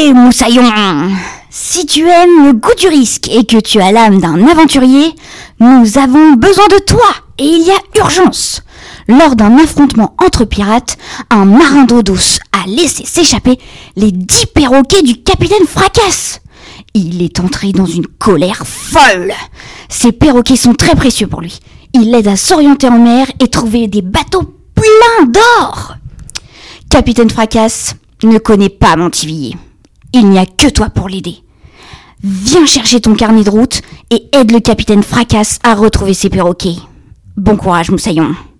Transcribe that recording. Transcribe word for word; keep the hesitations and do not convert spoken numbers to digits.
Allez, Moussaillon! Si tu aimes le goût du risque et que tu as l'âme d'un aventurier, nous avons besoin de toi et il y a urgence. Lors d'un affrontement entre pirates, un marin d'eau douce a laissé s'échapper les dix perroquets du capitaine Fracasse. Il est entré dans une colère folle. Ces perroquets sont très précieux pour lui. Il l'aide à s'orienter en mer et trouver des bateaux pleins d'or. Capitaine Fracasse ne connaît pas Montivilliers. Il n'y a que toi pour l'aider. Viens chercher ton carnet de route et aide le capitaine Fracasse à retrouver ses perroquets. Bon courage, Moussaillon.